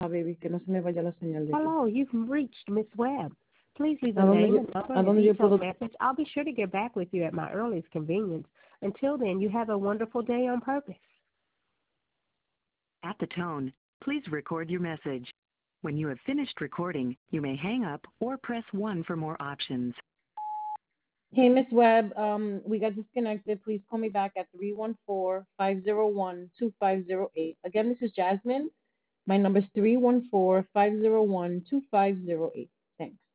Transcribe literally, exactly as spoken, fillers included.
baby, que no se me vaya la señal de aquí. Hello, you've reached Miss Webb. Please leave ¿A a dónde name yo, and number a and a dónde yo detailed puedo? message. I'll be sure to get back with you at my earliest convenience. Until then, you have a wonderful day on purpose. At the tone, please record your message. When you have finished recording, you may hang up or press one for more options. Hey, Miss Webb, um, we got disconnected. Please call me back at three one four, five zero one, two five zero eight. Again, this is Jasmine. My number is three one four, five zero one, two five zero eight. Thanks.